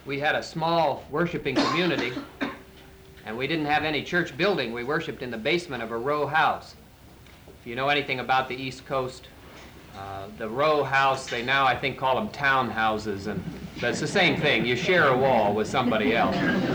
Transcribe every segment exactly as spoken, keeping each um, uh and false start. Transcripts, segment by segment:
we had a small worshiping community, and we didn't have any church building. We worshiped in the basement of a row house. If you know anything about the East Coast, uh, the row house, they now, I think, call them townhouses, and but it's the same thing. You share a wall with somebody else.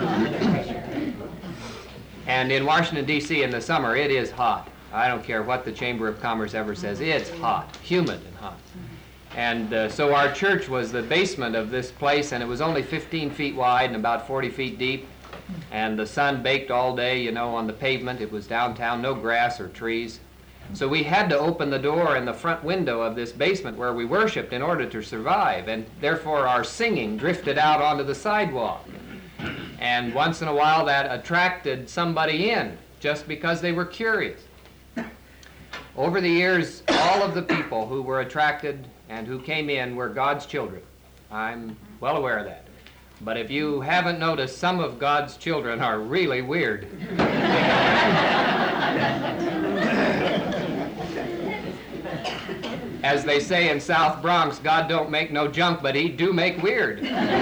And in Washington, D C in the summer, it is hot. I don't care what the Chamber of Commerce ever says. It's hot, humid and hot. And uh, so our church was the basement of this place, and it was only fifteen feet wide and about forty feet deep. And the sun baked all day, you know, on the pavement. It was downtown, no grass or trees. So we had to open the door in the front window of this basement where we worshiped in order to survive, and therefore our singing drifted out onto the sidewalk. And once in a while that attracted somebody in just because they were curious. Over the years, all of the people who were attracted and who came in were God's children. I'm well aware of that. But if you haven't noticed, some of God's children are really weird. As they say in South Bronx, God don't make no junk, but he do make weird.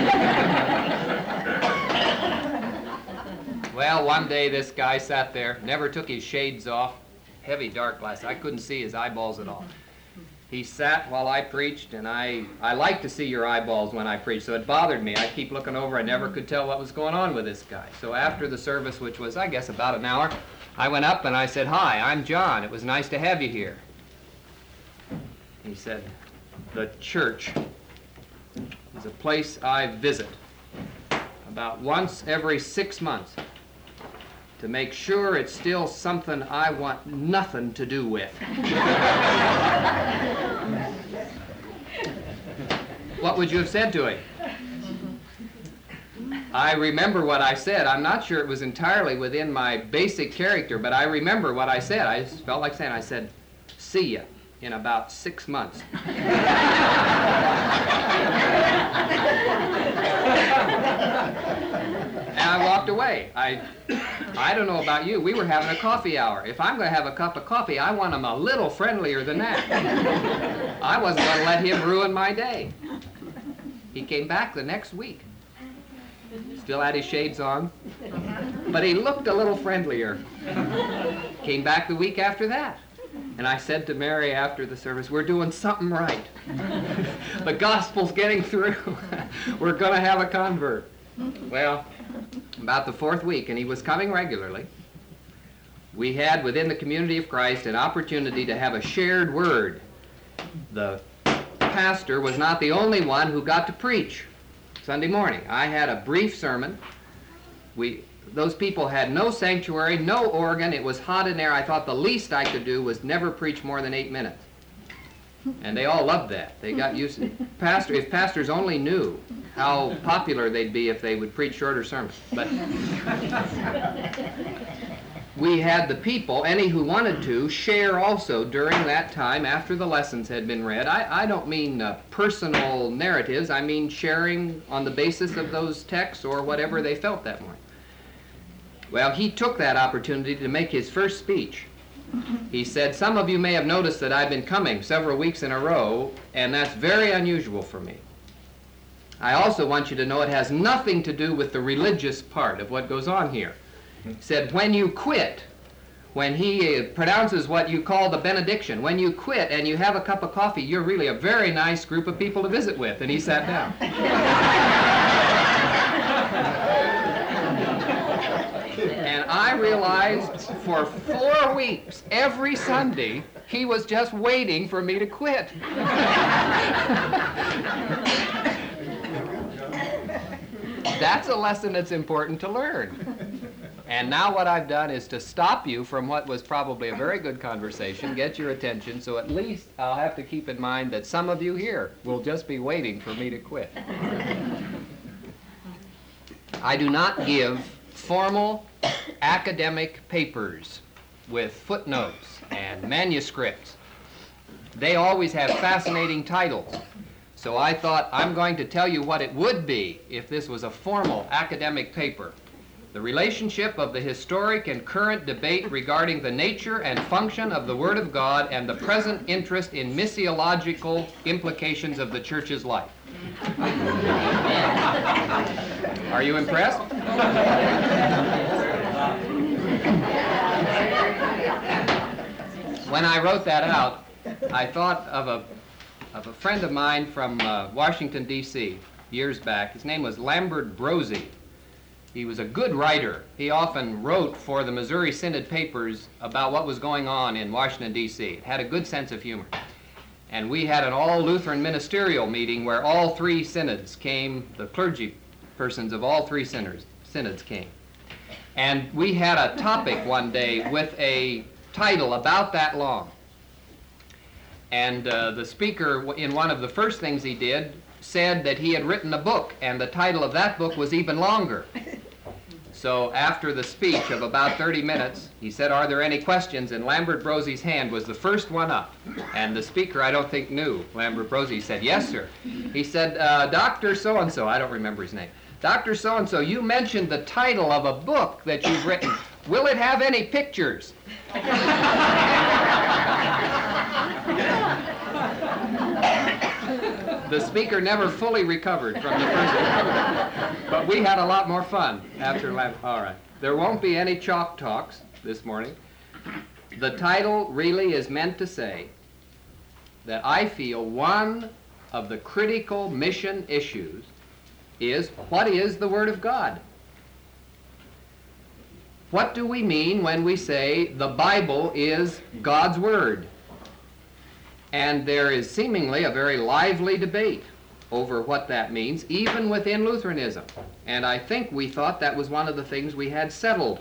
Well, one day this guy sat there, never took his shades off, heavy dark glasses. I couldn't see his eyeballs at all. He sat while I preached, and I, I like to see your eyeballs when I preach, so it bothered me. I keep looking over. I never could tell what was going on with this guy. So after the service, which was, I guess, about an hour, I went up and I said, "Hi, I'm John. It was nice to have you here." He said, "The church is a place I visit about once every six months to make sure it's still something I want nothing to do with." What would you have said to him? I remember what I said. I'm not sure it was entirely within my basic character, but I remember what I said. I just felt like saying, I said, "See ya in about six months." And I walked away. I, I don't know about you. We were having a coffee hour. If I'm going to have a cup of coffee, I want them a little friendlier than that. I wasn't going to let him ruin my day. He came back the next week. Still had his shades on, but he looked a little friendlier. Came back the week after that. And I said to Mary after the service, "We're doing something right. The gospel's getting through. We're going to have a convert." Well, about the fourth week, and he was coming regularly, we had within the community of Christ an opportunity to have a shared word. The pastor was not the only one who got to preach Sunday morning. I had a brief sermon. We, those people had no sanctuary, no organ. It was hot in there. I thought the least I could do was never preach more than eight minutes. And they all loved that. They got used to it. Pastor, if pastors only knew how popular they'd be if they would preach shorter sermons. But we had the people, any who wanted to, share also during that time after the lessons had been read. I, I don't mean uh, personal narratives. I mean sharing on the basis of those texts or whatever they felt that morning. Well, he took that opportunity to make his first speech. He said, "Some of you may have noticed that I've been coming several weeks in a row, and that's very unusual for me. I also want you to know it has nothing to do with the religious part of what goes on here." He said, "When you quit, when he uh, pronounces what you call the benediction, when you quit and you have a cup of coffee, you're really a very nice group of people to visit with." And he sat down. And I realized for four weeks, every Sunday, he was just waiting for me to quit. That's a lesson that's important to learn. And now what I've done is to stop you from what was probably a very good conversation, get your attention, so at least I'll have to keep in mind that some of you here will just be waiting for me to quit. I do not give formal academic papers with footnotes and manuscripts. They always have fascinating titles. So I thought, I'm going to tell you what it would be if this was a formal academic paper. The relationship of the historic and current debate regarding the nature and function of the Word of God and the present interest in missiological implications of the church's life. Are you impressed? When I wrote that out, I thought of a, of a friend of mine from uh, Washington, D C years back. His name was Lambert Brosey. He was a good writer. He often wrote for the Missouri Synod papers about what was going on in Washington, D C Had a good sense of humor. And we had an all-Lutheran ministerial meeting where all three synods came, the clergy persons of all three synods, synods came. And we had a topic one day with a title about that long. And uh, the speaker, in one of the first things he did, said that he had written a book, and the title of that book was even longer. So after the speech of about thirty minutes, he said, "Are there any questions?" And Lambert Brosey's hand was the first one up. And the speaker, I don't think, knew. Lambert Brosey said, "Yes, sir." He said, uh, Doctor So-and-so, I don't remember his name, Doctor So-and-so, you mentioned the title of a book that you've written. Will it have any pictures? The speaker never fully recovered from the first, but we had a lot more fun after last. All right. There won't be any chalk talks this morning. The title really is meant to say that I feel one of the critical mission issues is, what is the Word of God? What do we mean when we say the Bible is God's Word? And there is seemingly a very lively debate over what that means, even within Lutheranism. And I think we thought that was one of the things we had settled.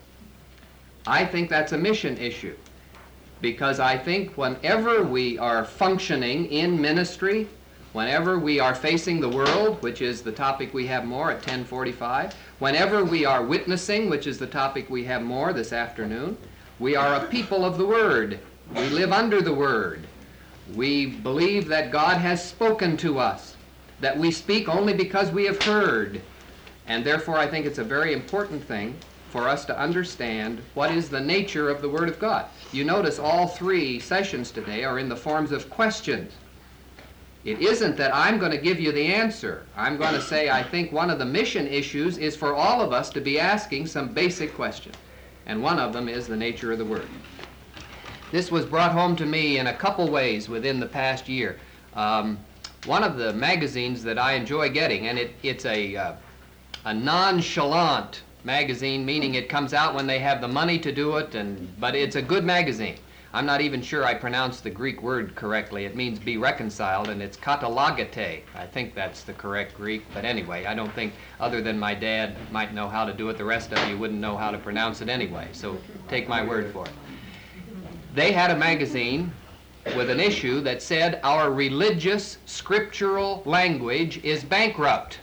I think that's a mission issue, because I think whenever we are functioning in ministry, whenever we are facing the world, which is the topic we have more at ten forty-five, whenever we are witnessing, which is the topic we have more this afternoon, we are a people of the Word. We live under the Word. We believe that God has spoken to us, that we speak only because we have heard. And therefore I think it's a very important thing for us to understand what is the nature of the Word of God. You notice all three sessions today are in the forms of questions. It isn't that I'm going to give you the answer. I'm going to say I think one of the mission issues is for all of us to be asking some basic questions. And one of them is the nature of the Word. This was brought home to me in a couple ways within the past year. Um, one of the magazines that I enjoy getting, and it, it's a, uh, a nonchalant magazine, meaning it comes out when they have the money to do it, and, but it's a good magazine. I'm not even sure I pronounced the Greek word correctly. It means be reconciled, and it's katalogete. I think that's the correct Greek, but anyway, I don't think, other than my dad might know how to do it, the rest of you wouldn't know how to pronounce it anyway, so take my word for it. They had a magazine with an issue that said our religious scriptural language is bankrupt.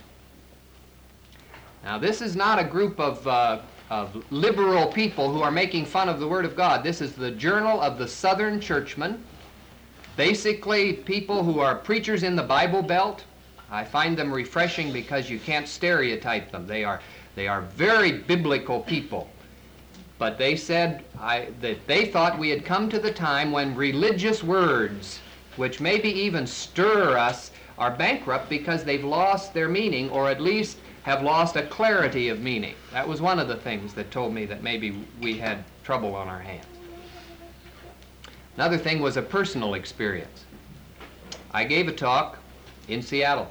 Now, this is not a group of, uh, of liberal people who are making fun of the Word of God. This is the Journal of the Southern Churchman. Basically, people who are preachers in the Bible Belt. I find them refreshing because you can't stereotype them. They are, they are very biblical people. But they said I, that they thought we had come to the time when religious words, which maybe even stir us, are bankrupt because they've lost their meaning, or at least have lost a clarity of meaning. That was one of the things that told me that maybe we had trouble on our hands. Another thing was a personal experience. I gave a talk in Seattle,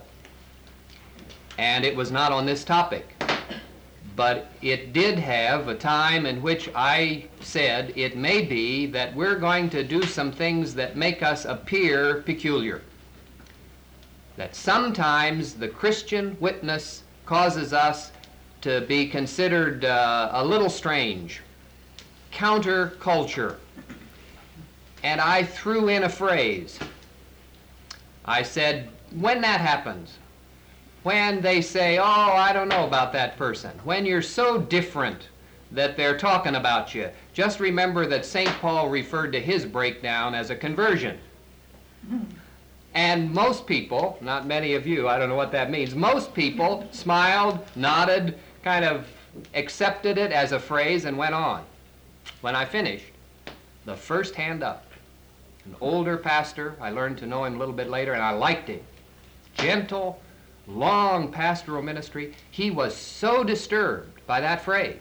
and it was not on this topic. But it did have a time in which I said it may be that we're going to do some things that make us appear peculiar. That sometimes the Christian witness causes us to be considered uh, a little strange, counterculture. And I threw in a phrase. I said, when that happens, when they say, oh, I don't know about that person, when you're so different that they're talking about you, just remember that Saint Paul referred to his breakdown as a conversion. And most people, not many of you, I don't know what that means, most people smiled, nodded, kind of accepted it as a phrase and went on. When I finished, the first hand up, an older pastor, I learned to know him a little bit later, and I liked him. Gentle, long pastoral ministry. He was so disturbed by that phrase.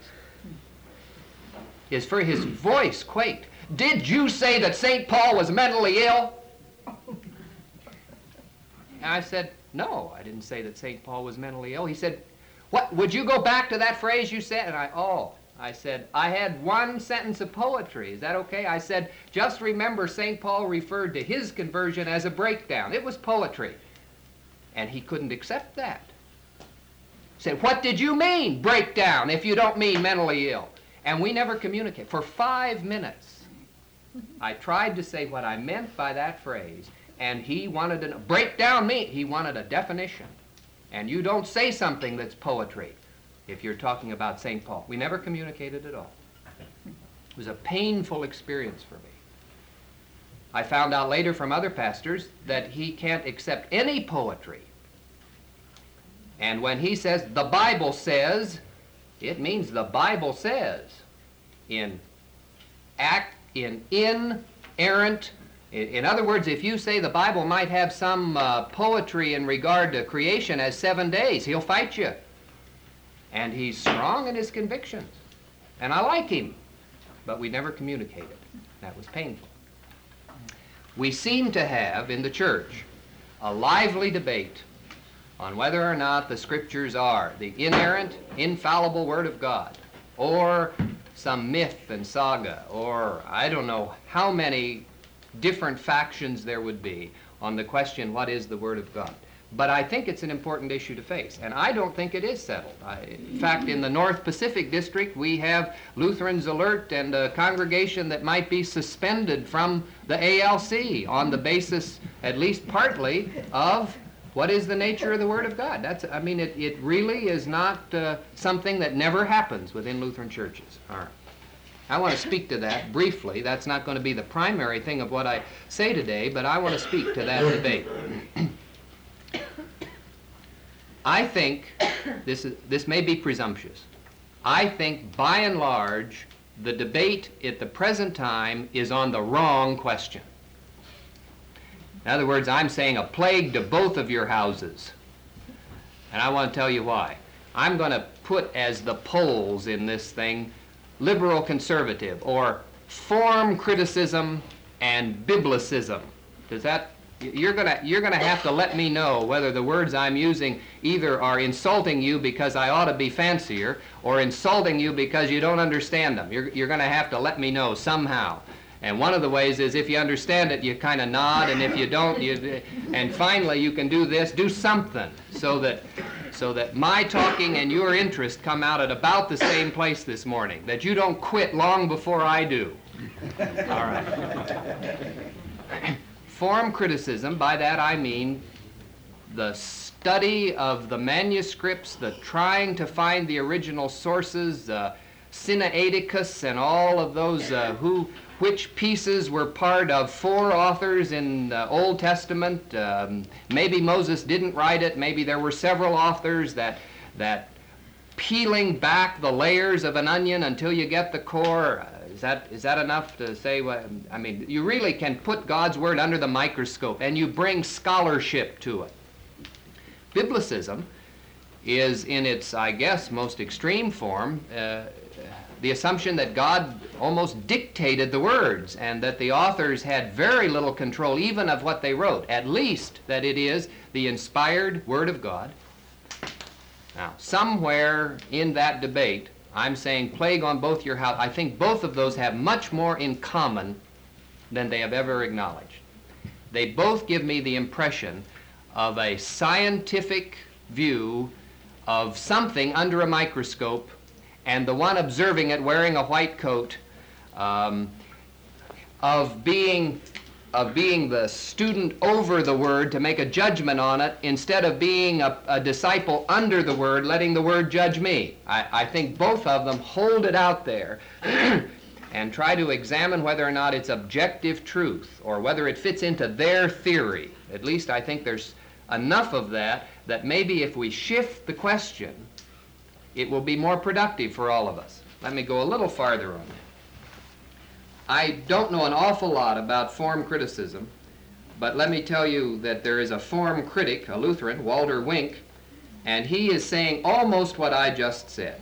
His, his voice quaked. Did you say that Saint Paul was mentally ill? And I said, no, I didn't say that Saint Paul was mentally ill. He said, what, would you go back to that phrase you said? And I, oh, I said, I had one sentence of poetry. Is that okay? I said, just remember Saint Paul referred to his conversion as a breakdown. It was poetry. And he couldn't accept that. He said, what did you mean, breakdown, if you don't mean mentally ill? And we never communicated. For five minutes, I tried to say what I meant by that phrase, and he wanted to break down me. He wanted a definition. And you don't say something that's poetry if you're talking about Saint Paul. We never communicated at all. It was a painful experience for me. I found out later from other pastors that he can't accept any poetry. And when he says, the Bible says, it means the Bible says in act, in inerrant. In other words, if you say the Bible might have some uh, poetry in regard to creation as seven days, he'll fight you. And he's strong in his convictions. And I like him. But we never communicated. That was painful. We seem to have in the church a lively debate on whether or not the Scriptures are the inerrant, infallible Word of God, or some myth and saga, or I don't know how many different factions there would be on the question, what is the Word of God? But I think it's an important issue to face, and I don't think it is settled. I, in fact, in the North Pacific District, we have Lutherans alert and a congregation that might be suspended from the A L C on the basis, at least partly, of what is the nature of the Word of God. That's, I mean, it, it really is not uh, something that never happens within Lutheran churches. All right. I want to speak to that briefly. That's not going to be the primary thing of what I say today, but I want to speak to that debate. I think, this, is, this may be presumptuous, I think by and large the debate at the present time is on the wrong question. In other words, I'm saying a plague to both of your houses. And I want to tell you why. I'm going to put as the poles in this thing liberal conservative, or form criticism and biblicism. Does that, you're going to you're going to have to let me know whether the words I'm using either are insulting you because I ought to be fancier, or insulting you because you don't understand them. You're, you're going to have to let me know somehow. And one of the ways is if you understand it, you kind of nod, and if you don't, you, and finally you can do this, do something so that, so that my talking and your interest come out at about the same place this morning, that you don't quit long before I do. All right. Form criticism, by that I mean the study of the manuscripts, the trying to find the original sources, uh, Sinaiticus and all of those uh, who, which pieces were part of four authors in the Old Testament. Um, maybe Moses didn't write it, maybe there were several authors that, that peeling back the layers of an onion until you get the core. Uh, is that, is that enough to say what, I mean, you really can put God's Word under the microscope and you bring scholarship to it. Biblicism is in its, I guess, most extreme form, uh, the assumption that God almost dictated the words and that the authors had very little control even of what they wrote, at least that it is the inspired Word of God. Now, somewhere in that debate, I'm saying plague on both your house. I think both of those have much more in common than they have ever acknowledged. They both give me the impression of a scientific view of something under a microscope, and the one observing it wearing a white coat, um, of being of being the student over the Word to make a judgment on it, instead of being a, a disciple under the Word, letting the Word judge me. I, I think both of them hold it out there and try to examine whether or not it's objective truth, or whether it fits into their theory. At least I think there's enough of that that maybe if we shift the question it will be more productive for all of us. Let me go a little farther on that. I don't know an awful lot about form criticism, but let me tell you that there is a form critic, a Lutheran, Walter Wink, and he is saying almost what I just said.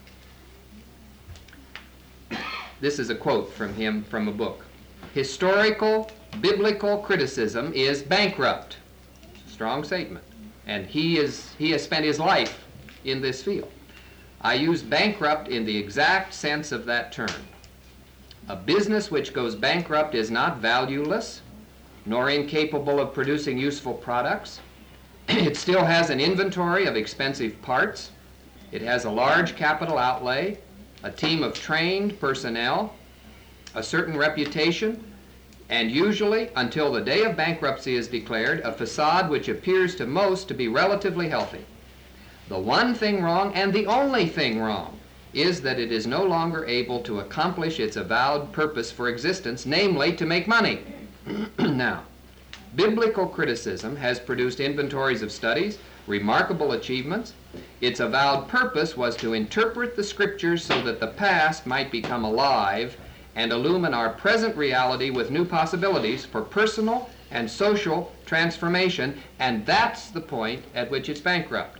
This is a quote from him from a book. Historical biblical criticism is bankrupt. Strong statement. And he is he has spent his life in this field. I use bankrupt in the exact sense of that term. A business which goes bankrupt is not valueless, nor incapable of producing useful products. It still has an inventory of expensive parts. It has a large capital outlay, a team of trained personnel, a certain reputation, and usually, until the day of bankruptcy is declared, a facade which appears to most to be relatively healthy. The one thing wrong, and the only thing wrong, is that it is no longer able to accomplish its avowed purpose for existence, namely to make money. Now, biblical criticism has produced inventories of studies, remarkable achievements. Its avowed purpose was to interpret the scriptures so that the past might become alive and illumine our present reality with new possibilities for personal and social transformation, and that's the point at which it's bankrupt.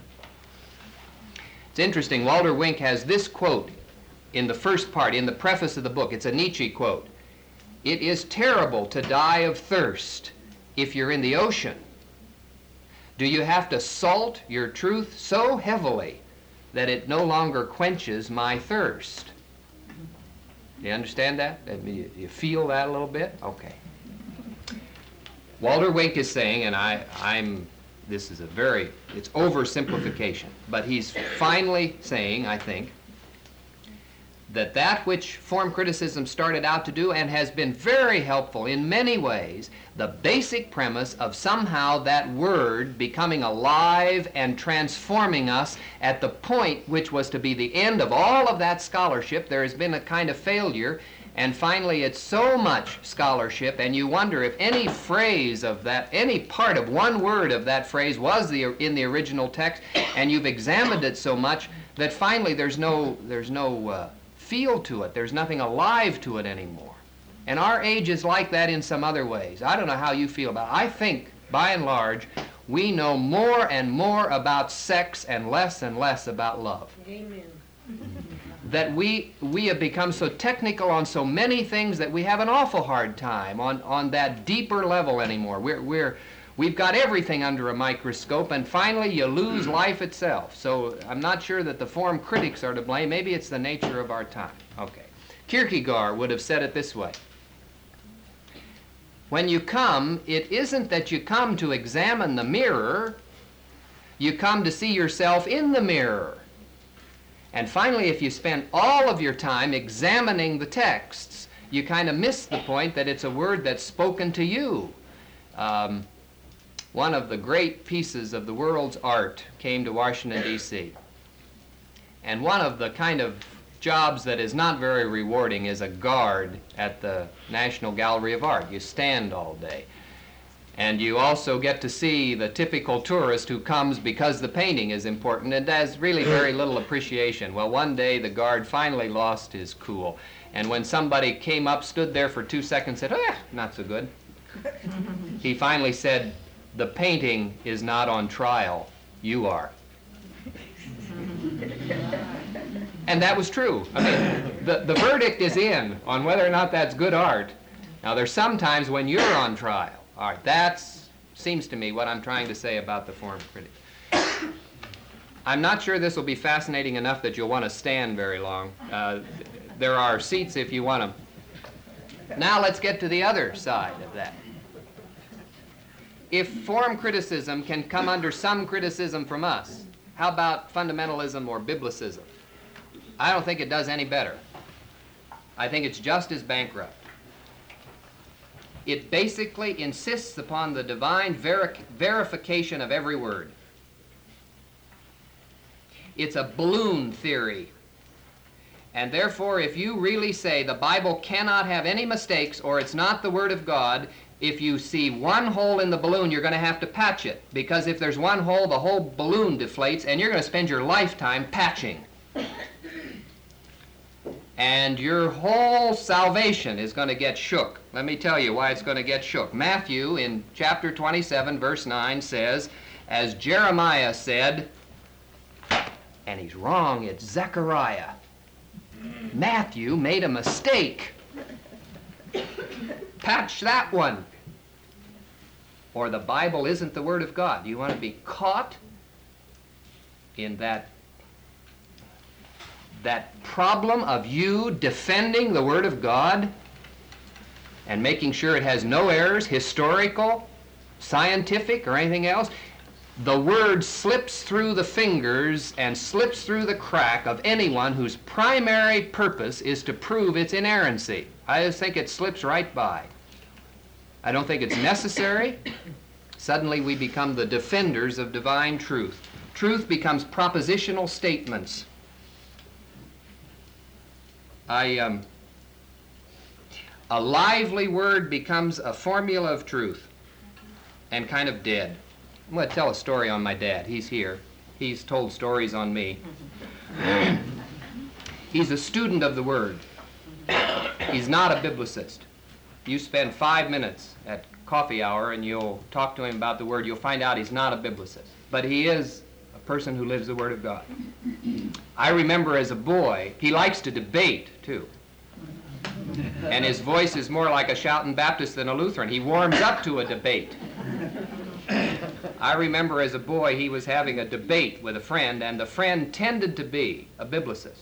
It's interesting, Walter Wink has this quote in the first part, in the preface of the book. It's a Nietzsche quote. "It is terrible to die of thirst if you're in the ocean. Do you have to salt your truth so heavily that it no longer quenches my thirst?" Do you understand that? You, you feel that a little bit? Okay. Walter Wink is saying, and I, I'm, this is a very, it's oversimplification, but he's finally saying, I think, that that which form criticism started out to do and has been very helpful in many ways, the basic premise of somehow that word becoming alive and transforming us at the point which was to be the end of all of that scholarship, there has been a kind of failure, and finally it's so much scholarship, and you wonder if any phrase of that, any part of one word of that phrase was the, in the original text, and you've examined it so much that finally there's no, there's no uh, feel to it. There's nothing alive to it anymore. And our age is like that in some other ways. I don't know how you feel about it. I think, by and large, we know more and more about sex and less and less about love. Amen. That we, we have become so technical on so many things that we have an awful hard time on, on that deeper level anymore. We're, we're, we've got everything under a microscope, and finally you lose life itself. So I'm not sure that the form critics are to blame. Maybe it's the nature of our time. Okay. Kierkegaard would have said it this way. When you come, it isn't that you come to examine the mirror. You come to see yourself in the mirror. And finally, if you spend all of your time examining the texts, you kind of miss the point that it's a word that's spoken to you. Um, one of the great pieces of the world's art came to Washington, D C And one of the kind of jobs that is not very rewarding is a guard at the National Gallery of Art. You stand all day. And you also get to see the typical tourist who comes because the painting is important and has really very little appreciation. Well, one day the guard finally lost his cool. And when somebody came up, stood there for two seconds, said, "Ah, not so good," he finally said, "The painting is not on trial. You are." And that was true. I mean, the, the verdict is in on whether or not that's good art. Now, there's some times when you're on trial. All right, that seems to me what I'm trying to say about the form critic. I'm not sure this will be fascinating enough that you'll want to stand very long. Uh, there are seats if you want them. Now let's get to the other side of that. If form criticism can come under some criticism from us, how about fundamentalism or biblicism? I don't think it does any better. I think it's just as bankrupt. It basically insists upon the divine veri- verification of every word. It's a balloon theory. And therefore, if you really say the Bible cannot have any mistakes or it's not the Word of God, if you see one hole in the balloon, you're going to have to patch it. Because if there's one hole, the whole balloon deflates, and you're going to spend your lifetime patching. and your whole salvation is going to get shook. Let me tell you why it's going to get shook. Matthew in chapter twenty-seven, verse nine says, as Jeremiah said, and he's wrong, it's Zechariah. Matthew made a mistake. Patch that one. Or the Bible isn't the Word of God. Do you want to be caught in that that problem of you defending the Word of God and making sure it has no errors, historical, scientific, or anything else? The Word slips through the fingers and slips through the crack of anyone whose primary purpose is to prove its inerrancy. I just think it slips right by. I don't think it's necessary. Suddenly we become the defenders of divine truth. Truth becomes propositional statements. I, um, a lively word becomes a formula of truth and kind of dead. I'm going to tell a story on my dad. He's here. He's told stories on me. He's a student of the Word. He's not a biblicist. You spend five minutes at coffee hour and you'll talk to him about the Word, you'll find out he's not a biblicist. But he is a person who lives the Word of God. I remember as a boy, he likes to debate, too. And his voice is more like a shouting Baptist than a Lutheran. He warms up to a debate. I remember as a boy he was having a debate with a friend, and the friend tended to be a biblicist.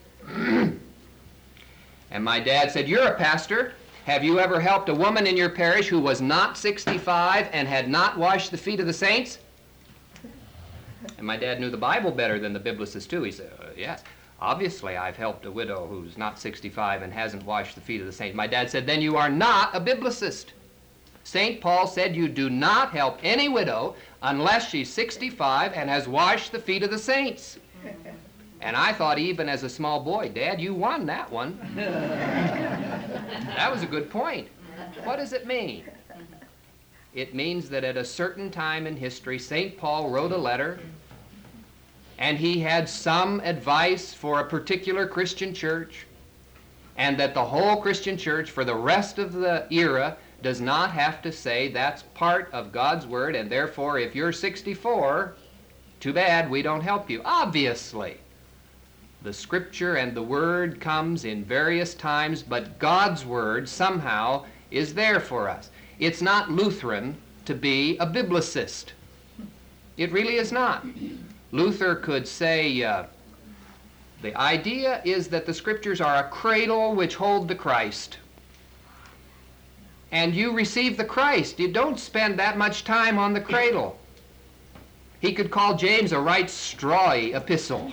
And my dad said, "You're a pastor. Have you ever helped a woman in your parish who was not sixty-five and had not washed the feet of the saints?" And my dad knew the Bible better than the biblicist too. He said, uh, "Yes, obviously I've helped a widow who's not sixty-five and hasn't washed the feet of the saints." My dad said, "Then you are not a biblicist. Saint Paul said you do not help any widow unless she's sixty-five and has washed the feet of the saints." And I thought, even as a small boy, "Dad, you won that one." That was a good point. What does it mean? It means that at a certain time in history, Saint Paul wrote a letter, and he had some advice for a particular Christian church, and that the whole Christian church for the rest of the era does not have to say that's part of God's Word, and therefore if you're sixty-four, too bad, we don't help you. Obviously, the Scripture and the Word comes in various times, but God's Word somehow is there for us. It's not Lutheran to be a biblicist. It really is not. Luther could say, uh, the idea is that the Scriptures are a cradle which hold the Christ. And you receive the Christ. You don't spend that much time on the cradle. He could call James a right strawy epistle.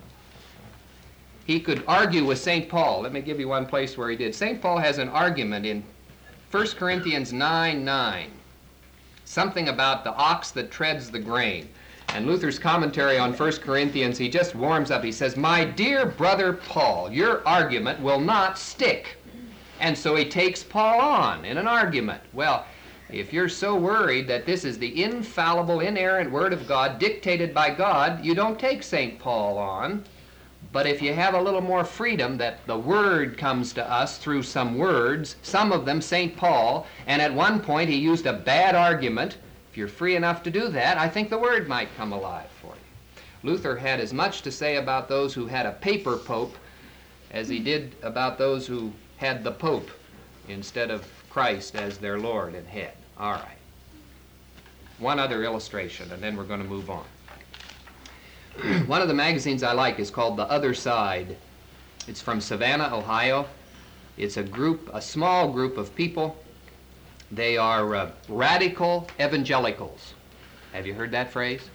He could argue with Saint Paul. Let me give you one place where he did. Saint Paul has an argument in First Corinthians nine nine. Something about the ox that treads the grain. And Luther's commentary on First Corinthians, he just warms up. He says, "My dear brother Paul, your argument will not stick." And so he takes Paul on in an argument. Well, if you're so worried that this is the infallible, inerrant Word of God, dictated by God, you don't take Saint Paul on. But if you have a little more freedom that the Word comes to us through some words, some of them Saint Paul, and at one point he used a bad argument, if you're free enough to do that, I think the Word might come alive for you. Luther had as much to say about those who had a paper pope as he did about those who had the Pope instead of Christ as their Lord and head. All right. One other illustration, and then we're going to move on. One of the magazines I like is called The Other Side. It's from Savannah, Ohio. It's a group, a small group of people. They are uh, radical evangelicals. Have you heard that phrase?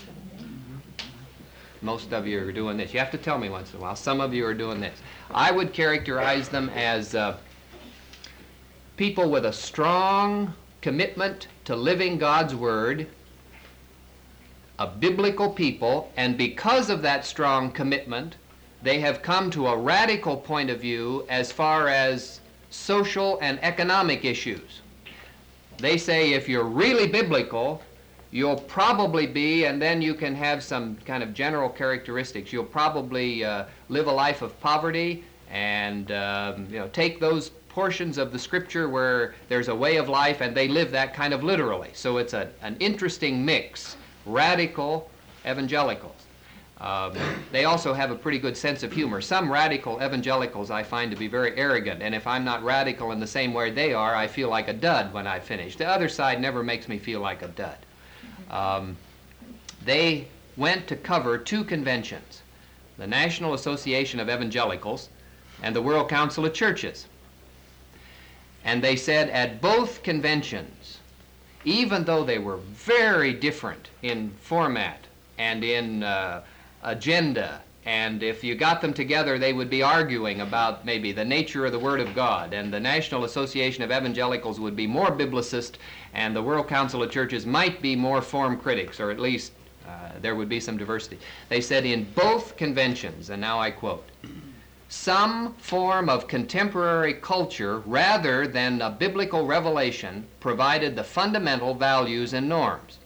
Most of you are doing this. You have to tell me once in a while. Some of you are doing this. I would characterize them as uh, people with a strong commitment to living God's Word, a biblical people, and because of that strong commitment, they have come to a radical point of view as far as social and economic issues. They say if you're really biblical, you'll probably be, and then you can have some kind of general characteristics. You'll probably uh, live a life of poverty, and um, you know, take those portions of the Scripture where there's a way of life and they live that kind of literally. So it's a, an interesting mix, radical evangelicals. Um, they also have a pretty good sense of humor. Some radical evangelicals I find to be very arrogant, and if I'm not radical in the same way they are, I feel like a dud when I finish. The other side never makes me feel like a dud. Um, they went to cover two conventions, the National Association of Evangelicals and the World Council of Churches. And they said at both conventions, even though they were very different in format and in uh, agenda, and if you got them together they would be arguing about maybe the nature of the Word of God, and the National Association of Evangelicals would be more biblicist and the World Council of Churches might be more form critics, or at least uh, there would be some diversity. They said in both conventions, and now I quote, some form of contemporary culture rather than a biblical revelation provided the fundamental values and norms.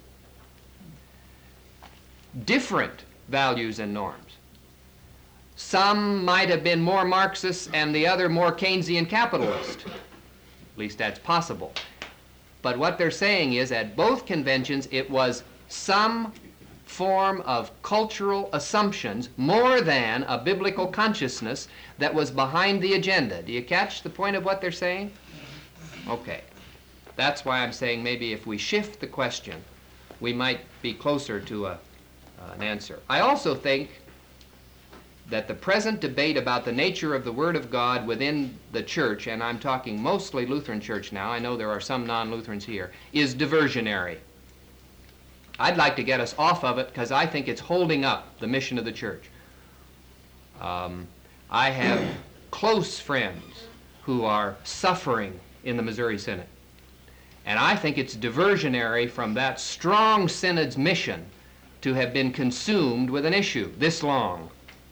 Different values and norms. Some might have been more Marxist and the other more Keynesian capitalist. At least that's possible. But what they're saying is at both conventions it was some form of cultural assumptions more than a biblical consciousness that was behind the agenda. Do you catch the point of what they're saying? Okay. That's why I'm saying maybe if we shift the question, we might be closer to a, uh, an answer. I also think that the present debate about the nature of the Word of God within the church, and I'm talking mostly Lutheran church now, I know there are some non-Lutherans here, is diversionary. I'd like to get us off of it because I think it's holding up the mission of the church. Um, I have close friends who are suffering in the Missouri Synod. And I think it's diversionary from that strong synod's mission to have been consumed with an issue this long.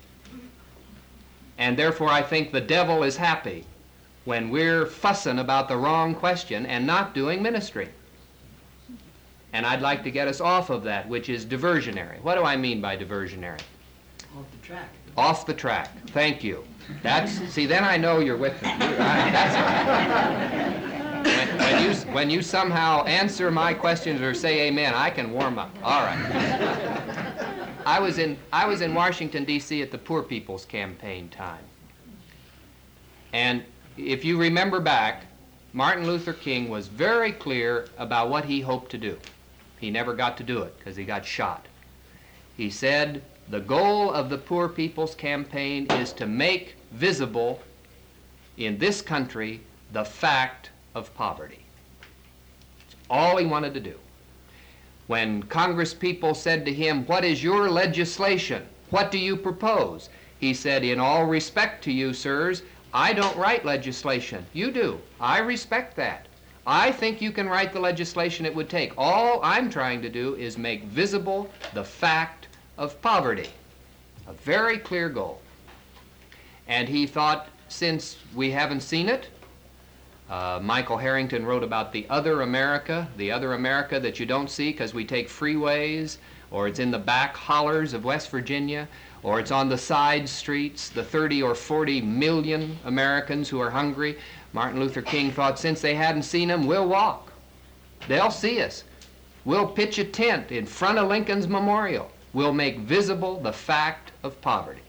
And therefore I think the devil is happy when we're fussing about the wrong question and not doing ministry. And I'd like to get us off of that, which is diversionary. What do I mean by diversionary? Off the track. Off the track. Thank you. That's, see, then I know you're with me. I, that's, when, when, you, when you somehow answer my questions or say amen, I can warm up. All right. I was in, I was in Washington, D C at the Poor People's Campaign time. And if you remember back, Martin Luther King was very clear about what he hoped to do. He never got to do it because he got shot. He said, the goal of the Poor People's Campaign is to make visible in this country the fact of poverty. That's all he wanted to do. When Congress people said to him, what is your legislation? What do you propose? He said, in all respect to you, sirs, I don't write legislation. You do. I respect that. I think you can write the legislation it would take. All I'm trying to do is make visible the fact of poverty. A very clear goal. And he thought, since we haven't seen it, uh, Michael Harrington wrote about the other America, the other America that you don't see because we take freeways, or it's in the back hollers of West Virginia, or it's on the side streets, the thirty or forty million Americans who are hungry. Martin Luther King thought, since they hadn't seen them, we'll walk. They'll see us. We'll pitch a tent in front of Lincoln's Memorial. We'll make visible the fact of poverty.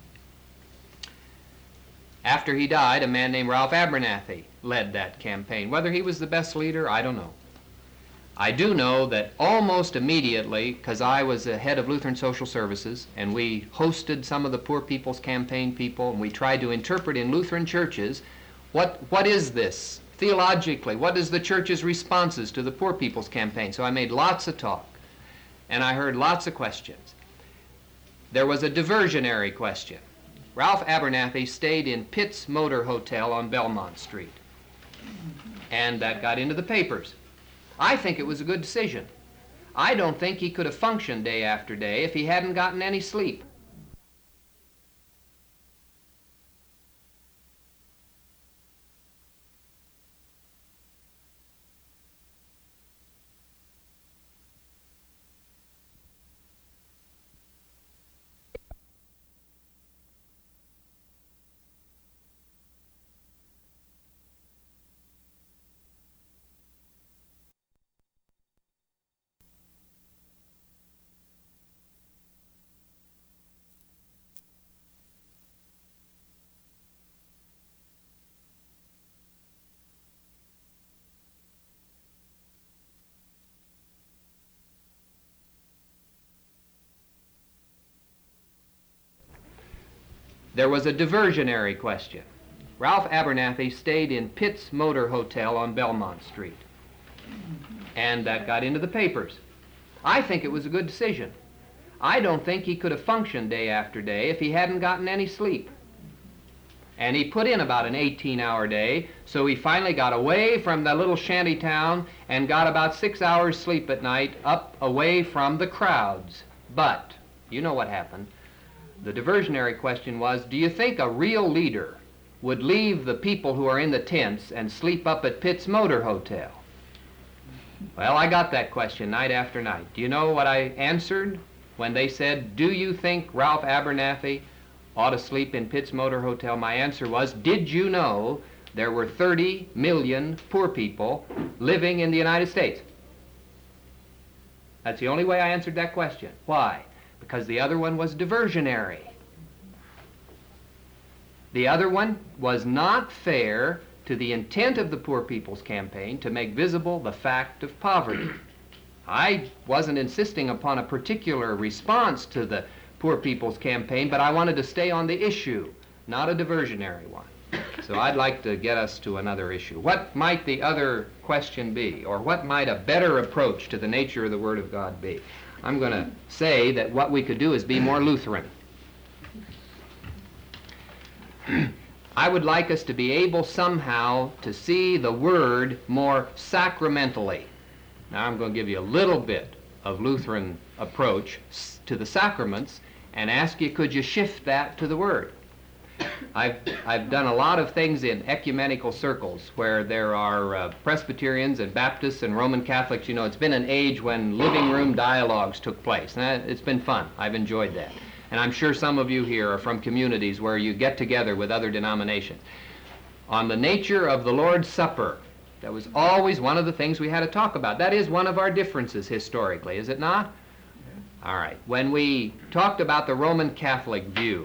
After he died, a man named Ralph Abernathy led that campaign. Whether he was the best leader, I don't know. I do know that almost immediately, because I was the head of Lutheran Social Services, and we hosted some of the Poor People's Campaign people, and we tried to interpret in Lutheran churches, what, what is this? Theologically, what is the church's responses to the Poor People's Campaign? So I made lots of talk, and I heard lots of questions. There was a diversionary question. Ralph Abernathy stayed in Pitt's Motor Hotel on Belmont Street, and that got into the papers. I think it was a good decision. I don't think he could have functioned day after day if he hadn't gotten any sleep. there was a diversionary question. Ralph Abernathy stayed in Pitt's Motor Hotel on Belmont Street, and that got into the papers. I think it was a good decision. I don't think he could have functioned day after day if he hadn't gotten any sleep. And he put in about an eighteen-hour day, so he finally got away from the little shanty town and got about six hours sleep at night, up away from the crowds. But you know what happened. The diversionary question was, do you think a real leader would leave the people who are in the tents and sleep up at Pitt's Motor Hotel? Well, I got that question night after night. Do you know what I answered when they said, do you think Ralph Abernathy ought to sleep in Pitt's Motor Hotel? My answer was, did you know there were thirty million poor people living in the United States? That's the only way I answered that question. Why? Because the other one was diversionary. The other one was not fair to the intent of the Poor People's Campaign to make visible the fact of poverty. I wasn't insisting upon a particular response to the Poor People's Campaign, but I wanted to stay on the issue, not a diversionary one. So I'd like to get us to another issue. What might the other question be, or what might a better approach to the nature of the Word of God be? I'm going to say that what we could do is be more Lutheran. I would like us to be able somehow to see the Word more sacramentally. Now I'm going to give you a little bit of Lutheran approach to the sacraments and ask you, could you shift that to the Word? I've, I've done a lot of things in ecumenical circles where there are uh, Presbyterians and Baptists and Roman Catholics. You know, it's been an age when living room dialogues took place. And it's been fun. I've enjoyed that. And I'm sure some of you here are from communities where you get together with other denominations. On the nature of the Lord's Supper, that was always one of the things we had to talk about. That is one of our differences historically, is it not? All right. When we talked about the Roman Catholic view,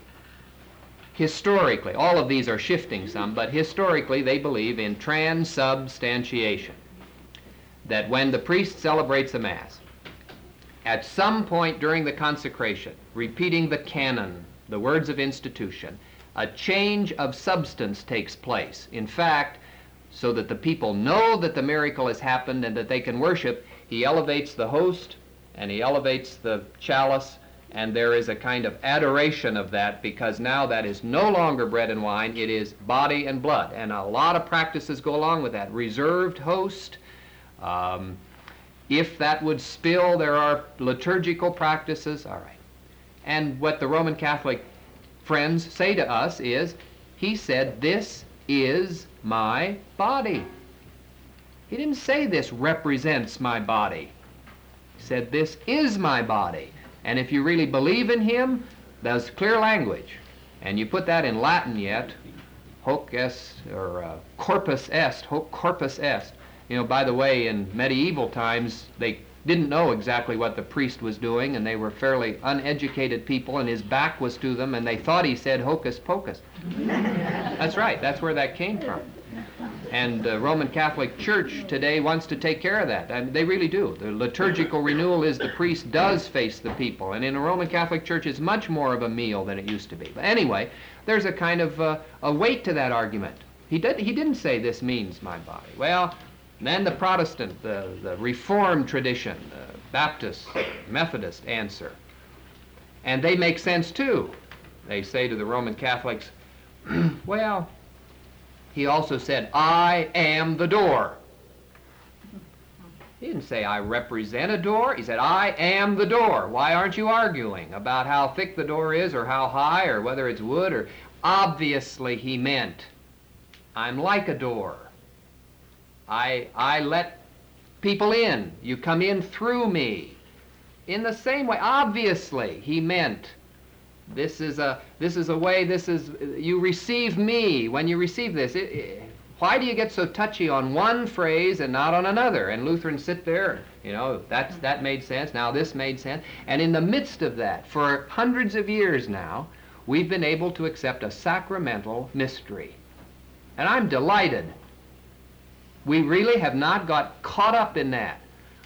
historically, all of these are shifting some, but historically they believe in transubstantiation. That when the priest celebrates the Mass, at some point during the consecration, repeating the canon, the words of institution, a change of substance takes place. In fact, so that the people know that the miracle has happened and that they can worship, he elevates the host and he elevates the chalice, and there is a kind of adoration of that, because now that is no longer bread and wine, it is body and blood. And a lot of practices go along with that. Reserved host. Um, if that would spill, there are liturgical practices. All right. And what the Roman Catholic friends say to us is, he said, this is my body. He didn't say this represents my body. He said, this is my body. And if you really believe in him, that's clear language. And you put that in Latin yet, hoc est, or uh, corpus est, hoc corpus est. You know, by the way, in medieval times, they didn't know exactly what the priest was doing, and they were fairly uneducated people, and his back was to them, and they thought he said hocus pocus. That's right, that's where that came from. And the Roman Catholic Church today wants to take care of that. I mean, they really do. The liturgical renewal is the priest does face the people, and in a Roman Catholic Church it's much more of a meal than it used to be. But anyway, there's a kind of uh, a weight to that argument. He, did, he didn't say this means my body. Well, then the Protestant, the, the Reformed tradition, the Baptist, Methodist answer. And they make sense too. They say to the Roman Catholics, well, he also said, I am the door. He didn't say, I represent a door. He said, I am the door. Why aren't you arguing about how thick the door is or how high or whether it's wood or... Obviously, he meant, I'm like a door. I, I let people in. You come in through me. In the same way, obviously, he meant, this is a, this is a way, this is, you receive me. When you receive this, it, it, why do you get so touchy on one phrase and not on another? And Lutherans sit there, you know, that's, that made sense, now this made sense. And in the midst of that, for hundreds of years now, we've been able to accept a sacramental mystery. And I'm delighted. We really have not got caught up in that.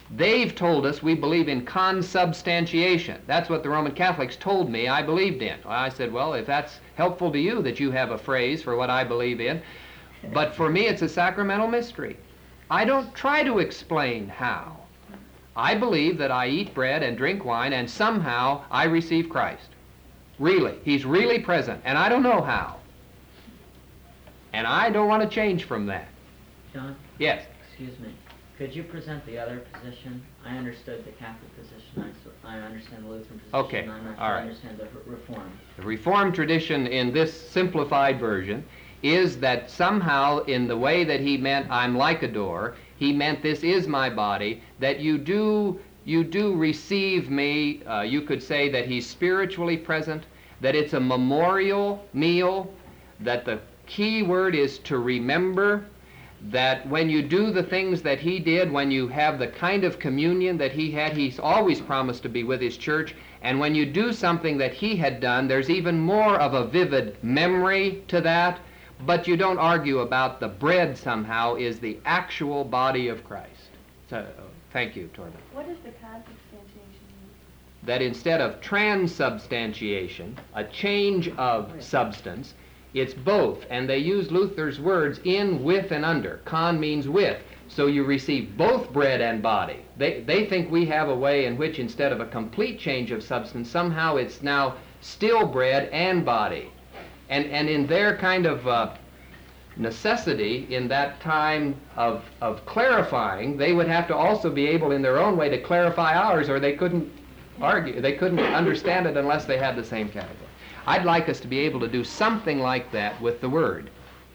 They've told us we believe in consubstantiation. That's what the Roman Catholics told me I believed in. Well, I said, well, if that's helpful to you that you have a phrase for what I believe in, but for me it's a sacramental mystery. I don't try to explain how. I believe that I eat bread and drink wine and somehow I receive Christ. Really. He's really present, and I don't know how. And I don't want to change from that. John? Yes? Excuse me. Could you present the other position? I understood the Catholic position. I, so, I understand the Lutheran position. Okay. I'm not sure All right. I understand the Reform. The Reformed tradition in this simplified version is that somehow in the way that he meant I'm like a door, he meant this is my body, that you do, you do receive me. Uh, you could say that he's spiritually present, that it's a memorial meal, that the key word is to remember, that when you do the things that he did, when you have the kind of communion that he had, he's always promised to be with his church, and when you do something that he had done, there's even more of a vivid memory to that, but you don't argue about the bread somehow is the actual body of Christ. So, thank you, Torben. What does the consubstantiation mean? That instead of transubstantiation, a change of substance, it's both, and they use Luther's words in, with, and under. Con means with, so you receive both bread and body. They, they think we have a way in which instead of a complete change of substance, somehow it's now still bread and body. And, and in their kind of uh, necessity in that time of, of clarifying, they would have to also be able in their own way to clarify ours, or they couldn't argue, they couldn't understand it unless they had the same category. I'd like us to be able to do something like that with the Word.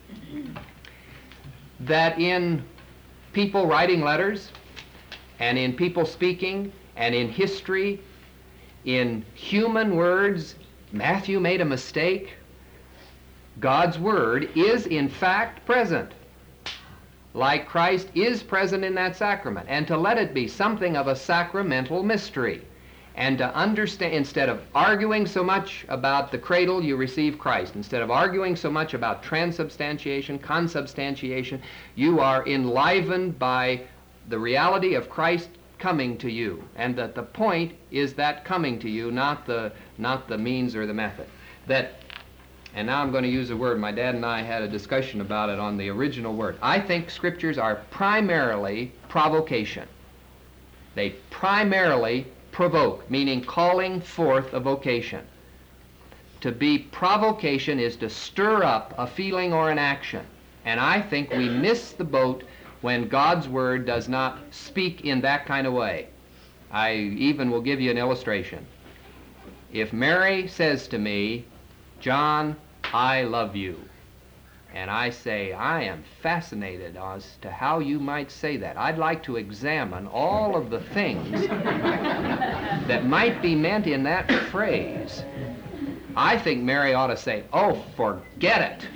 That in people writing letters, and in people speaking, and in history, in human words, Matthew made a mistake. God's Word is in fact present, like Christ is present in that sacrament, and to let it be something of a sacramental mystery. And to understand, instead of arguing so much about the cradle, you receive Christ. Instead of arguing so much about transubstantiation, consubstantiation, you are enlivened by the reality of Christ coming to you. And that the point is that coming to you, not the, not the means or the method. That, and now I'm going to use a word, my dad and I had a discussion about it on the original word. I think scriptures are primarily provocation. They primarily provoke, meaning calling forth a vocation. To be provocation is to stir up a feeling or an action. And I think we miss the boat when God's Word does not speak in that kind of way. I even will give you an illustration. If Mary says to me, John, I love you, and I say, I am fascinated as to how you might say that. I'd like to examine all of the things that might be meant in that phrase. I think Mary ought to say, oh, forget it.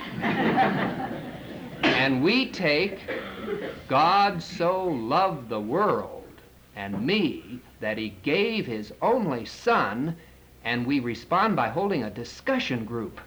And we take, God so loved the world and me that he gave his only son, and we respond by holding a discussion group.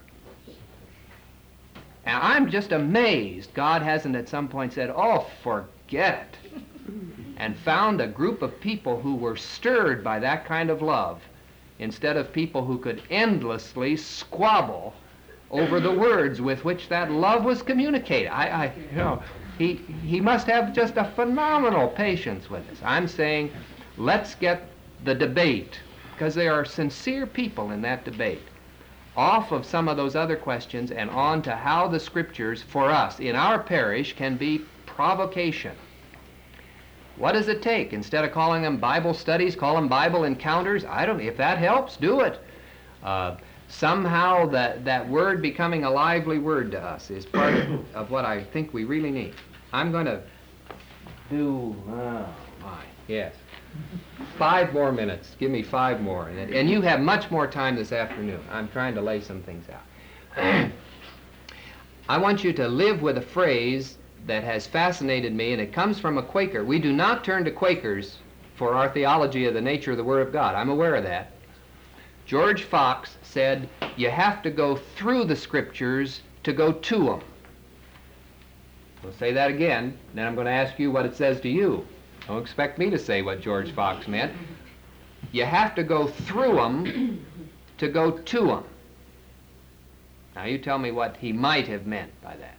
Now, I'm just amazed God hasn't at some point said, oh, forget it, and found a group of people who were stirred by that kind of love, instead of people who could endlessly squabble over the words with which that love was communicated. I, I you know, he, he must have just a phenomenal patience with us. I'm saying, let's get the debate, because there are sincere people in that debate, off of some of those other questions and on to how the scriptures for us in our parish can be provocation. What does it take? Instead of calling them Bible studies, call them Bible encounters. I don't, if that helps, do it. Uh, somehow that, that word becoming a lively word to us is part of, of what I think we really need. I'm going to do, oh my, yes. Five more minutes. Give me five more. And, and you have much more time this afternoon. I'm trying to lay some things out. I want you to live with a phrase that has fascinated me, and it comes from a Quaker. We do not turn to Quakers for our theology of the nature of the Word of God. I'm aware of that. George Fox said, you have to go through the Scriptures to go to them. We'll say that again, then I'm going to ask you what it says to you. Don't expect me to say what George Fox meant. You have to go through them to go to them. Now you tell me what he might have meant by that.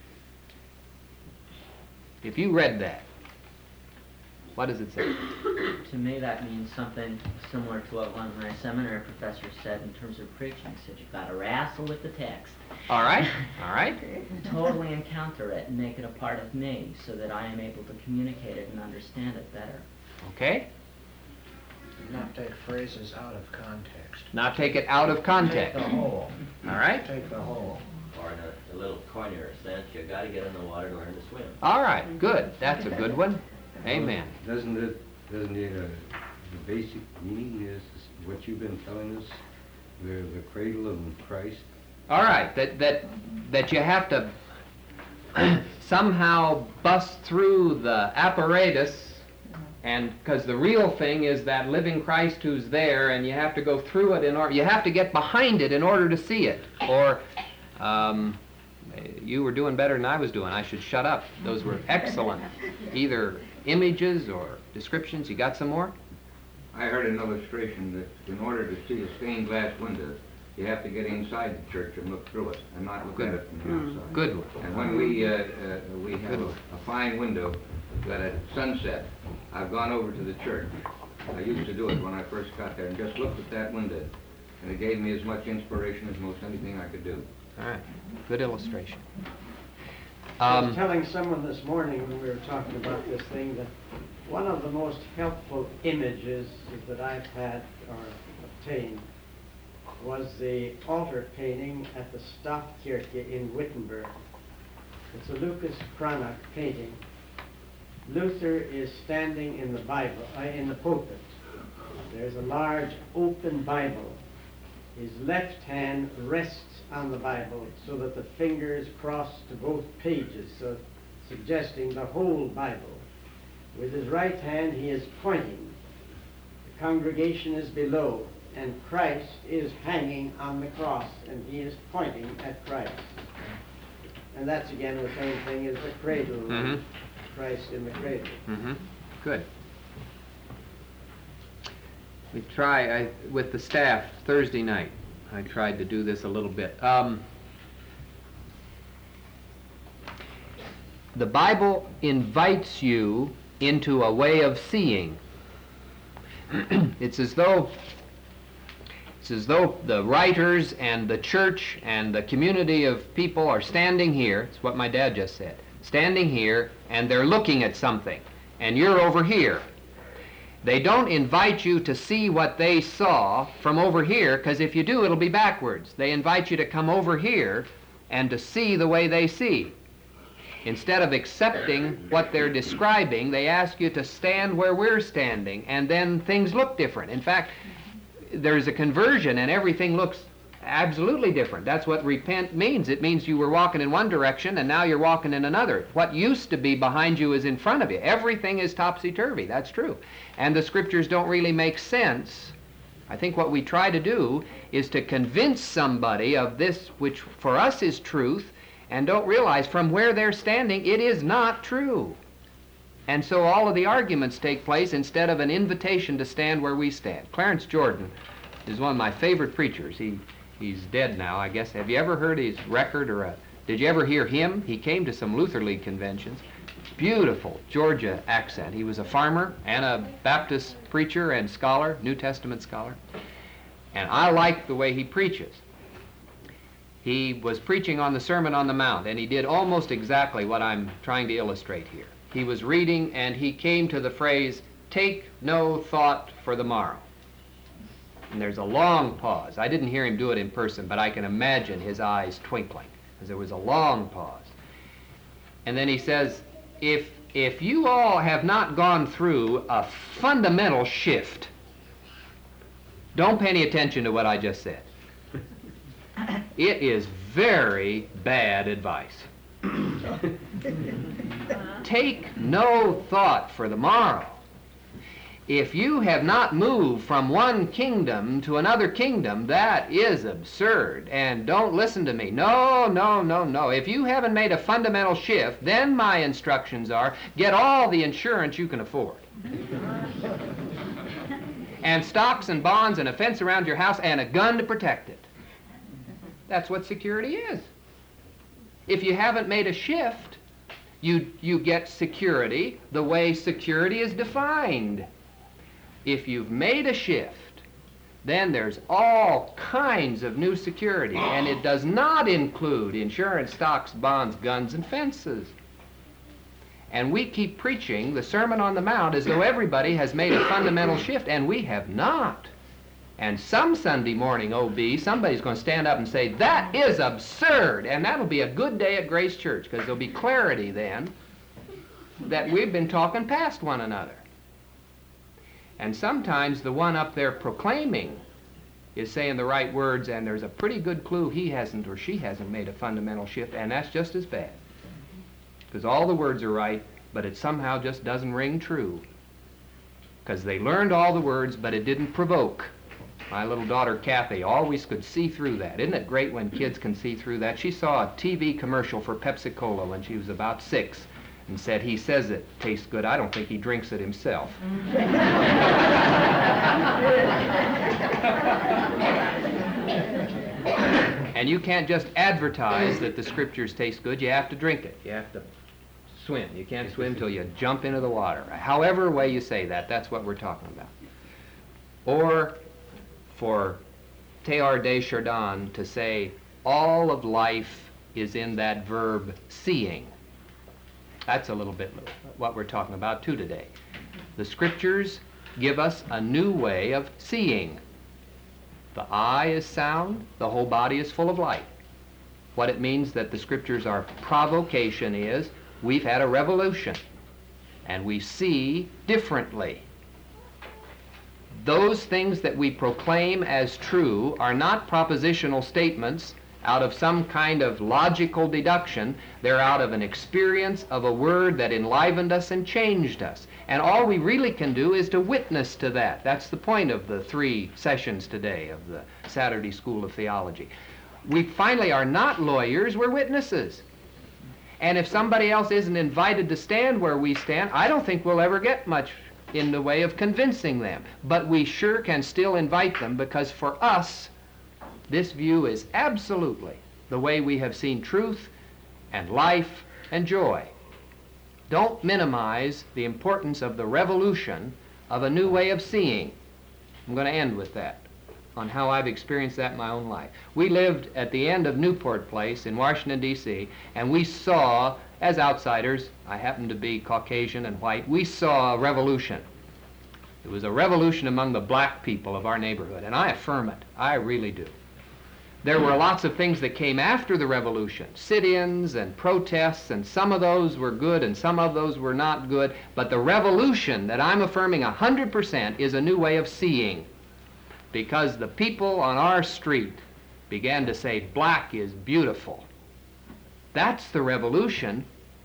If you read that, what does it say? To me, that means something similar to what one of my seminary professors said in terms of preaching. He said, you've got to wrestle with the text. All right, all right. Totally encounter it and make it a part of me so that I am able to communicate it and understand it better. Okay. Not take phrases out of context. Not take it out of context. Take the whole. All right. Take the whole. Or in a, a little cornier sense, you got to get in the water to learn to swim. All right, good. That's a good one. Amen. Doesn't it, doesn't it, uh, the basic meaning is what you've been telling us, the, the cradle of Christ? All right, that, that, that you have to somehow bust through the apparatus, and because the real thing is that living Christ who's there, and you have to go through it in order, you have to get behind it in order to see it. Or, um, you were doing better than I was doing. I should shut up. Those were excellent. Either images or descriptions. You got some more? I heard an illustration that in order to see a stained glass window, you have to get inside the church and look through it, and not look Good. at it from the outside. Good one. And when we uh, uh, we have Good a, one. a fine window that at sunset, I've gone over to the church. I used to do it when I first got there, and just looked at that window, and it gave me as much inspiration as most anything I could do. All right. Good illustration. I was Um, telling someone this morning when we were talking about this thing that one of the most helpful images that I've had or obtained was the altar painting at the Stadtkirche in Wittenberg. It's a Lucas Cranach painting. Luther is standing in the Bible, uh, in the pulpit. There's a large open Bible. His left hand rests on the Bible so that the fingers cross to both pages, so suggesting the whole Bible. With his right hand he is pointing. The congregation is below, and Christ is hanging on the cross, and he is pointing at Christ. And that's again the same thing as the cradle, Mhm. Christ in the cradle. Mm-hmm. Good. We try, I, with the staff, Thursday night, I tried to do this a little bit. Um, the Bible invites you into a way of seeing. It's as though it's as though the writers and the church and the community of people are standing here. It's what my dad just said. Standing here, and they're looking at something, and you're over here. They don't invite you to see what they saw from over here, because if you do, it'll be backwards. They invite you to come over here and to see the way they see. Instead of accepting what they're describing, they ask you to stand where we're standing, and then things look different. In fact, there's a conversion, and everything looks absolutely different. That's what repent means. It means you were walking in one direction, and now you're walking in another. What used to be behind you is in front of you. Everything is topsy-turvy. That's true. And the scriptures don't really make sense. I think what we try to do is to convince somebody of this, which for us is truth, and don't realize from where they're standing, it is not true. And so all of the arguments take place instead of an invitation to stand where we stand. Clarence Jordan is one of my favorite preachers. He He's dead now, I guess. Have you ever heard his record, or a, did you ever hear him? He came to some Luther League conventions. Beautiful Georgia accent. He was a farmer and a Baptist preacher and scholar, New Testament scholar. And I like the way he preaches. He was preaching on the Sermon on the Mount, and he did almost exactly what I'm trying to illustrate here. He was reading, and he came to the phrase, "Take no thought for the morrow." And there's a long pause. I didn't hear him do it in person, but I can imagine his eyes twinkling, because there was a long pause. And then he says, if, if you all have not gone through a fundamental shift, don't pay any attention to what I just said. It is very bad advice. Take no thought for the morrow. If you have not moved from one kingdom to another kingdom, that is absurd. And don't listen to me. No, no, no, no. If you haven't made a fundamental shift, then my instructions are, get all the insurance you can afford. And stocks and bonds and a fence around your house and a gun to protect it. That's what security is. If you haven't made a shift, you, you get security the way security is defined. If you've made a shift, then there's all kinds of new security, and it does not include insurance, stocks, bonds, guns, and fences. And we keep preaching the Sermon on the Mount as though everybody has made a fundamental shift, and we have not. And some Sunday morning, O B, somebody's going to stand up and say, that is absurd, and that'll be a good day at Grace Church, because there'll be clarity then that we've been talking past one another. And sometimes the one up there proclaiming is saying the right words, and there's a pretty good clue he hasn't or she hasn't made a fundamental shift, and that's just as bad. Because all the words are right, but it somehow just doesn't ring true. Because they learned all the words, but it didn't provoke. My little daughter Kathy always could see through that. Isn't it great when kids can see through that? She saw a T V commercial for Pepsi-Cola when she was about six and said, he says it tastes good. I don't think he drinks it himself. And you can't just advertise that the scriptures taste good. You have to drink it. You have to swim. You can't swim till you jump into the water. However way you say that, that's what we're talking about. Or for Teilhard de Chardin to say, all of life is in that verb seeing. That's a little bit what we're talking about too today. The scriptures give us a new way of seeing. The eye is sound, the whole body is full of light. What it means that the scriptures are provocation is we've had a revolution and we see differently. Those things that we proclaim as true are not propositional statements out of some kind of logical deduction. They're out of an experience of a word that enlivened us and changed us. And all we really can do is to witness to that. That's the point of the three sessions today of the Saturday School of Theology. We finally are not lawyers, we're witnesses. And if somebody else isn't invited to stand where we stand, I don't think we'll ever get much in the way of convincing them. But we sure can still invite them, because for us, this view is absolutely the way we have seen truth and life and joy. Don't minimize the importance of the revolution of a new way of seeing. I'm going to end with that, on how I've experienced that in my own life. We lived at the end of Newport Place in Washington, D C, and we saw, as outsiders, I happen to be Caucasian and white, we saw a revolution. It was a revolution among the black people of our neighborhood, and I affirm it. I really do. There were lots of things that came after the revolution, sit-ins and protests, and some of those were good and some of those were not good, but the revolution that I'm affirming one hundred percent is a new way of seeing, because the people on our street began to say, black is beautiful. That's the revolution,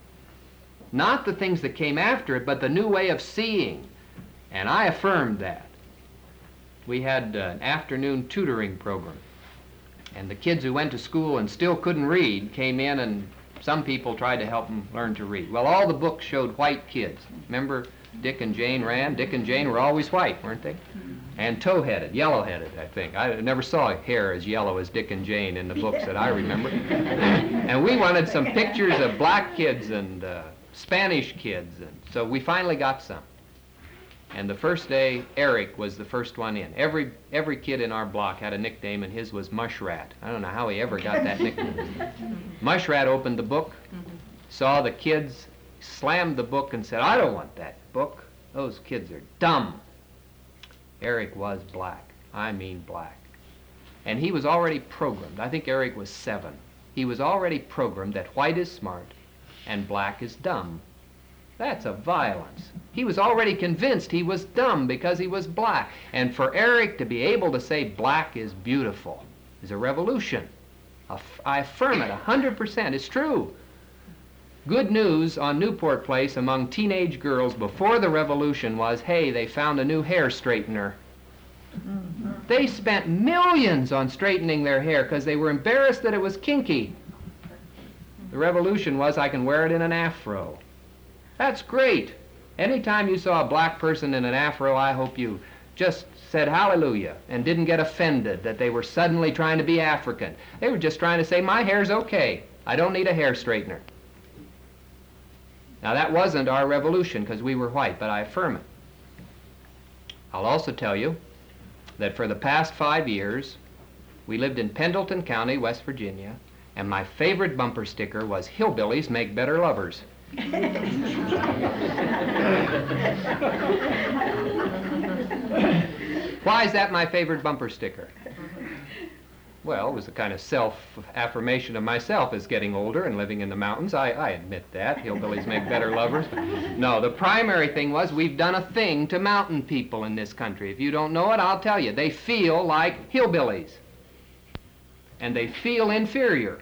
not the things that came after it, but the new way of seeing, and I affirmed that. We had uh, an afternoon tutoring program. And the kids who went to school and still couldn't read came in, and some people tried to help them learn to read. Well, all the books showed white kids. Remember Dick and Jane ran? Dick and Jane were always white, weren't they? And tow-headed, yellow-headed, I think. I never saw hair as yellow as Dick and Jane in the books that I remember. And we wanted some pictures of black kids and uh, Spanish kids, and so we finally got some. And the first day, Eric was the first one in. Every every kid in our block had a nickname, and his was Mushrat. I don't know how he ever got that nickname. Mushrat opened the book, saw the kids, slammed the book and said, I don't want that book. Those kids are dumb. Eric was black. I mean black. And he was already programmed. I think Eric was seven. He was already programmed that white is smart and black is dumb. That's a violence. He was already convinced he was dumb because he was black. And for Eric to be able to say black is beautiful is a revolution. I affirm it one hundred percent. It's true. Good news on Newport Place among teenage girls before the revolution was, hey, they found a new hair straightener. Mm-hmm. They spent millions on straightening their hair because they were embarrassed that it was kinky. The revolution was, I can wear it in an afro. That's great. Anytime you saw a black person in an afro, I hope you just said hallelujah and didn't get offended that they were suddenly trying to be African. They were just trying to say, my hair's okay. I don't need a hair straightener. Now that wasn't our revolution because we were white, but I affirm it. I'll also tell you that for the past five years, we lived in Pendleton County, West Virginia, and my favorite bumper sticker was hillbillies make better lovers. Why is that my favorite bumper sticker? Well, it was a kind of self-affirmation of myself as getting older and living in the mountains. I, I admit that. Hillbillies make better lovers. No, the primary thing was we've done a thing to mountain people in this country. If you don't know it, I'll tell you. They feel like hillbillies. And they feel inferior.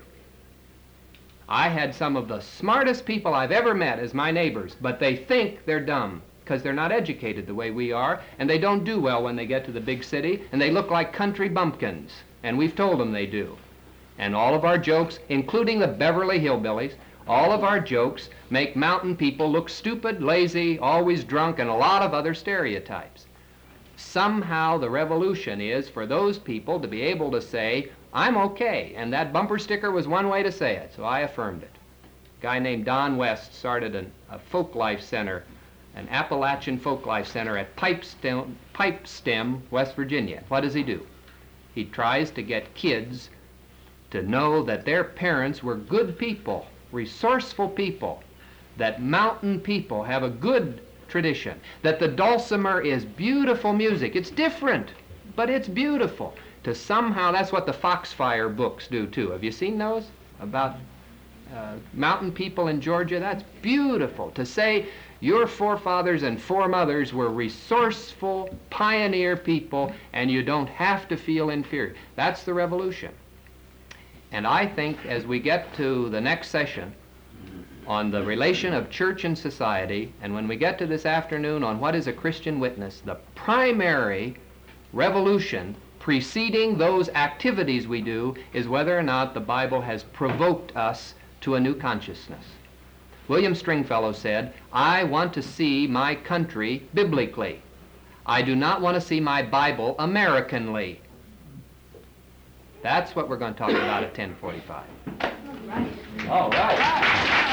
I had some of the smartest people I've ever met as my neighbors, but they think they're dumb because they're not educated the way we are, and they don't do well when they get to the big city, and they look like country bumpkins. And we've told them they do. And all of our jokes, including the Beverly Hillbillies, all of our jokes make mountain people look stupid, lazy, always drunk, and a lot of other stereotypes. Somehow the revolution is for those people to be able to say, I'm okay, and that bumper sticker was one way to say it, so I affirmed it. A guy named Don West started an, a folk life center, an Appalachian folk life center at Pipestem, Pipestem, West Virginia. What does he do? He tries to get kids to know that their parents were good people, resourceful people, that mountain people have a good tradition, that the dulcimer is beautiful music. It's different, but it's beautiful. To somehow, that's what the Foxfire books do too. Have you seen those about uh, mountain people in Georgia? That's beautiful. To say your forefathers and foremothers were resourceful, pioneer people, and you don't have to feel inferior. That's the revolution. And I think as we get to the next session on the relation of church and society, and when we get to this afternoon on what is a Christian witness, the primary revolution preceding those activities we do is whether or not the Bible has provoked us to a new consciousness. William Stringfellow said, I want to see my country biblically. I do not want to see my Bible Americanly. That's what we're going to talk about at ten forty-five. All right. All right.